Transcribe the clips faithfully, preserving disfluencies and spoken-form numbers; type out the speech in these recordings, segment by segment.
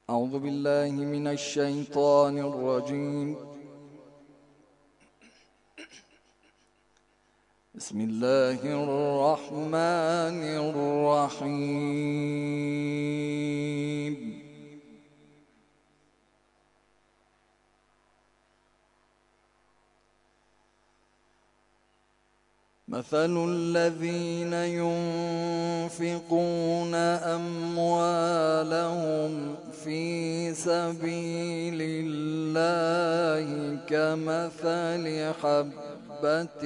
أعوذ بالله من الشيطان الرجيم. بسم الله الرحمن الرحيم. مثل الذين ينفقون أموالهم في سبيل الله كمثل حبة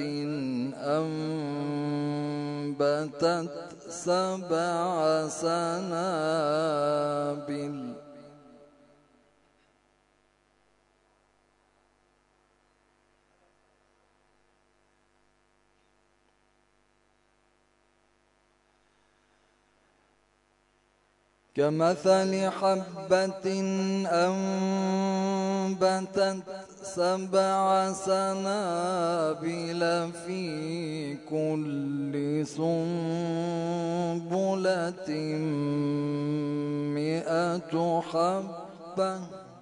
أنبتت سبع سنابل كمثل حبة أنبتت سبع سنابل في كل سنبلة مئة حبة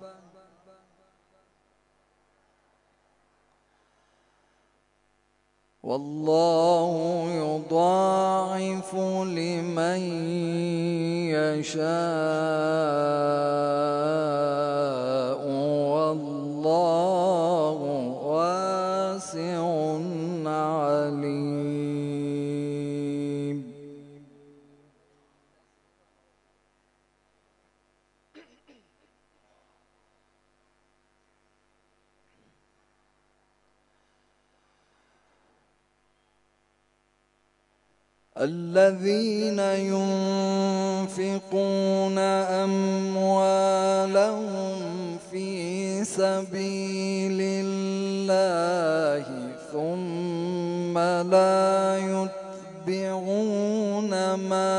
والله يضاعف لمن يشاء والله واسع عليم. الذين ينفقون أموالهم في سبيل الله ثم لا يتبعون ما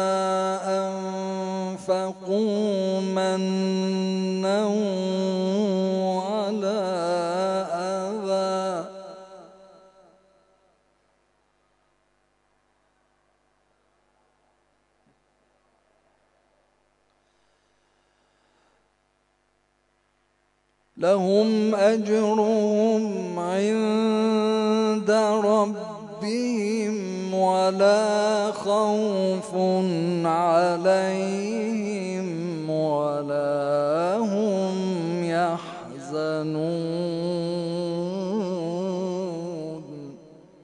أنفقوا منا ولا أذى لهم أجرهم عند ربهم ولا خوف عليهم ولا هم يحزنون.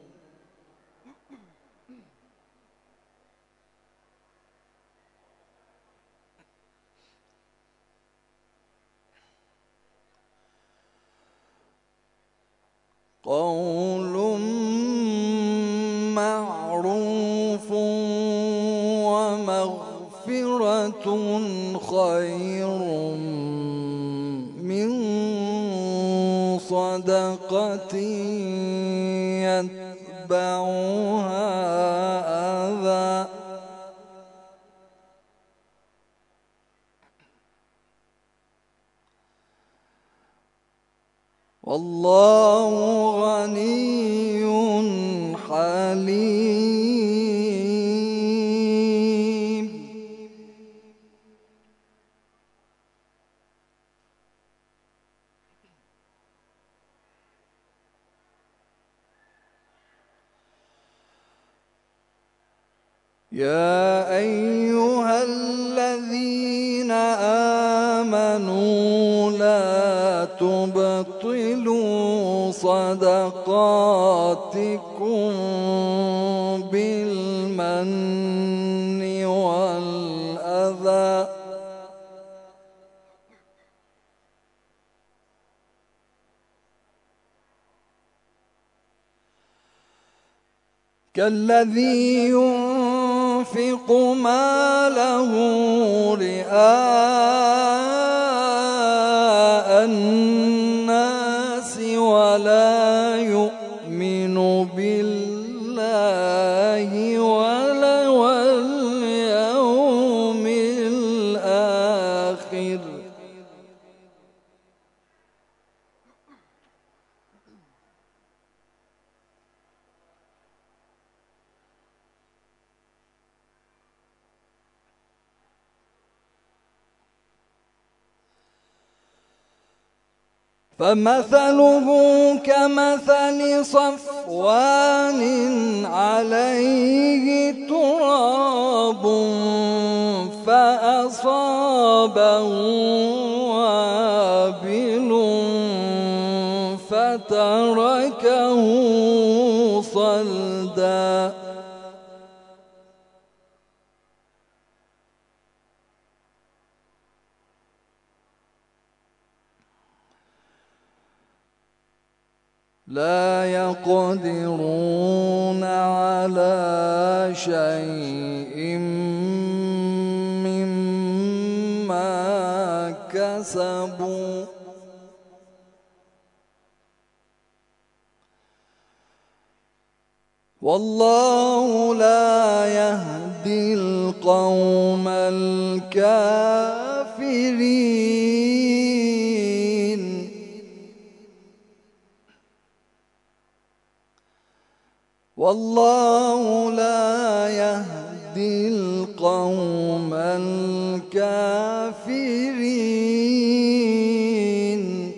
قول معروف ومغفرة خير من صدقة يتبعها أذى والله غني حليم. يا أيها الذين آمنوا لا تبطلوا صدقاتكم بالمن والأذى كالذي ينفق ماله رئاء الناس ولا يؤمن بالله ولا واليوم الآخر فمثله كمثل صفوان عليه تراب فأصابه وابل فتركه صلدا. لا يقدرون على شيء مما كسبوا والله لا يهدي القوم الكافرين. والله لا يهدي القوم الكافرين.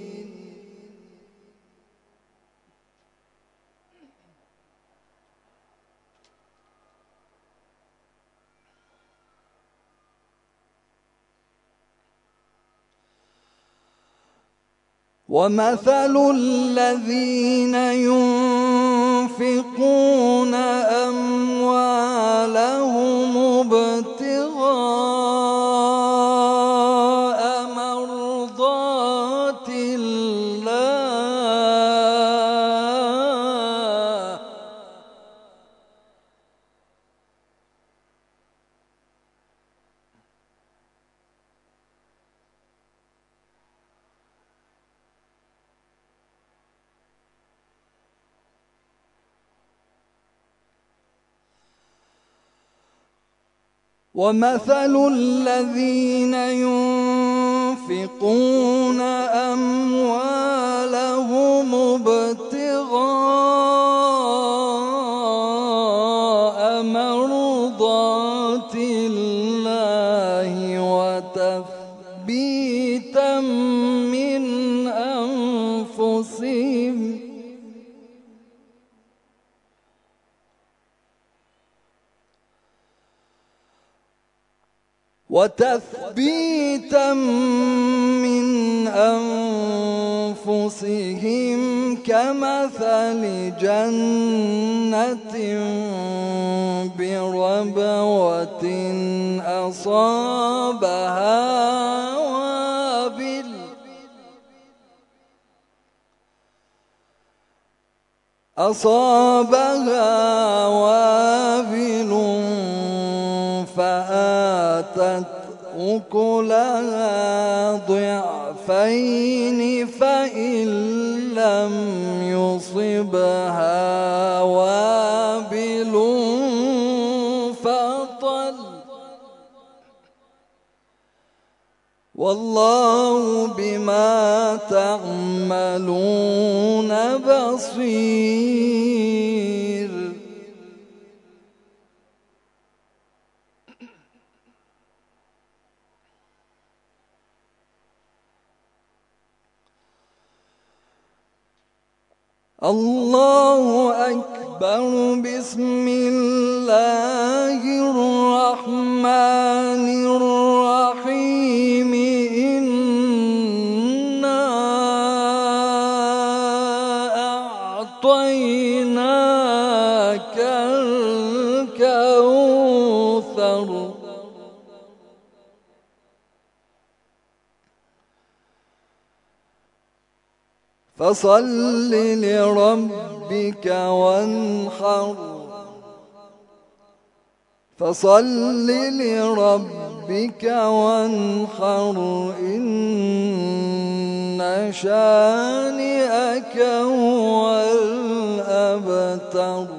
ومثل الذين ينفقون أموالهم ابتغاء مرضات الله ومثل الذين ينفقون أموالهم ابتغاء مرضات الله وتثبيتا من أنفسهم وتثبيتا من أنفسهم كمثل جنة بربوة أصابها وابل أصابها وابل فآتت أكلها ضعفين فإن لم يصبها وابل فطل والله بما تعملون بصير. الله أكبر. بسم الله الرحمن الرحيم. إنا أعطيناك الكوثر فصل لربك وانحر فصل لربك وانحر إن شانئك هو الأبتر.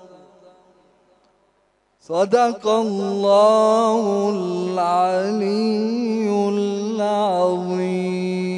صدق الله العلي العظيم.